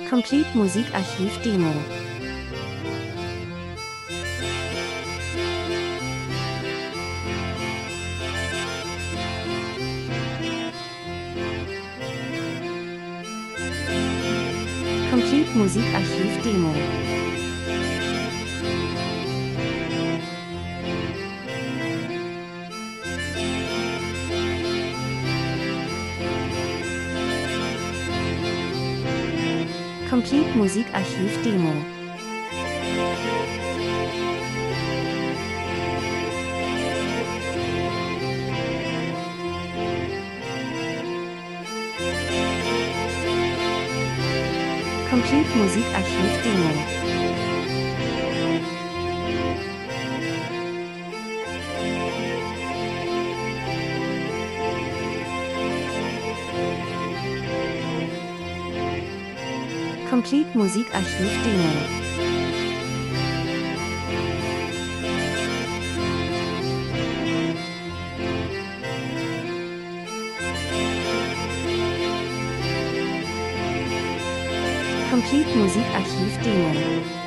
Complete Musikarchiv Demo. Complete Musikarchiv Demo. Complete Musikarchiv Demo. Complete Musikarchiv Demo. Complete Musikarchiv Demo. Complete Musikarchiv Demo.